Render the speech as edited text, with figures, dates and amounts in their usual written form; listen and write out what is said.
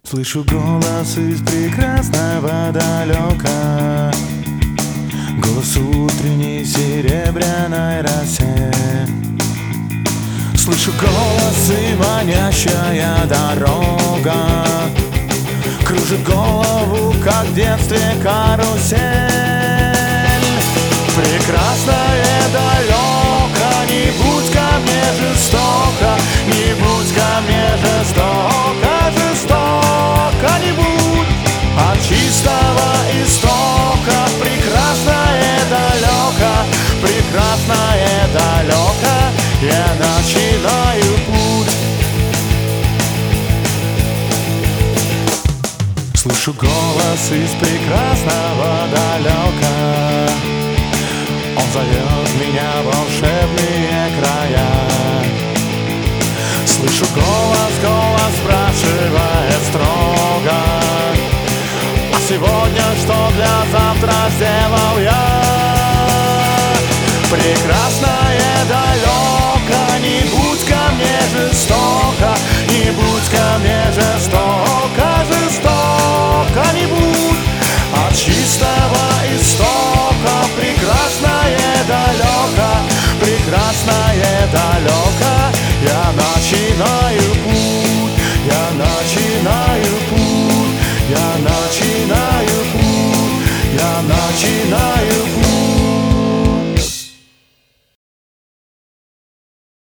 Слышу голос из прекрасного далека, голос утренней серебряной росе. Слышу голос и манящая дорога кружит голову, как в детстве карусель. Прекрасное далеко, не будь ко мне жестоко, не будь ко мне жестоко, жестоко не будь. От чистого истока прекрасное далеко, прекрасное далеко я начинаю путь. Слышу голос из прекрасного далека, он зовет меня в волшебные края. Слышу голос, голос спрашивает строго: а сегодня что для завтра сделал я? Прекрасно